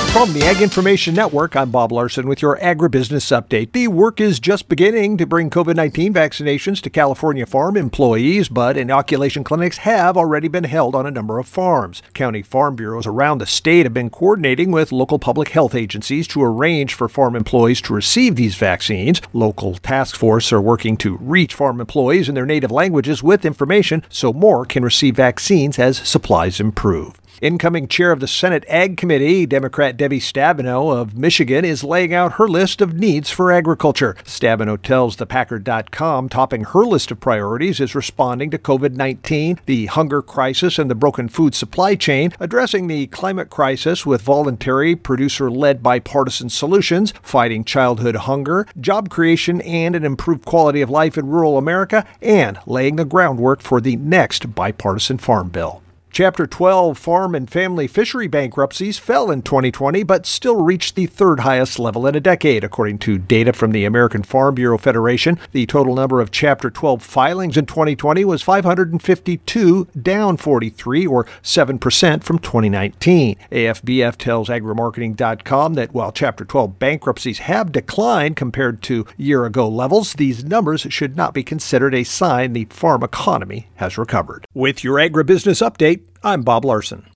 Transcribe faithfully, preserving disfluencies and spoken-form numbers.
From the Ag Information Network, I'm Bob Larson with your agribusiness update. The work is just beginning to bring COVID nineteen vaccinations to California farm employees, but inoculation clinics have already been held on a number of farms. County farm bureaus around the state have been coordinating with local public health agencies to arrange for farm employees to receive these vaccines. Local task force are working to reach farm employees in their native languages with information so more can receive vaccines as supplies improve. Incoming chair of the Senate Ag Committee, Democrat Debbie Stabenow of Michigan, is laying out her list of needs for agriculture. Stabenow tells the Packer dot com topping her list of priorities is responding to COVID nineteen, the hunger crisis, and the broken food supply chain, addressing the climate crisis with voluntary, producer-led bipartisan solutions, fighting childhood hunger, job creation, and an improved quality of life in rural America, and laying the groundwork for the next bipartisan farm bill. Chapter twelve farm and family fishery bankruptcies fell in twenty twenty, but still reached the third highest level in a decade, according to data from the American Farm Bureau Federation. The total number of Chapter twelve filings in twenty twenty was five hundred fifty-two, down forty-three, or seven percent from twenty nineteen. A F B F tells agri marketing dot com that while Chapter twelve bankruptcies have declined compared to year-ago levels, these numbers should not be considered a sign the farm economy has recovered. With your agribusiness update, I'm Bob Larson.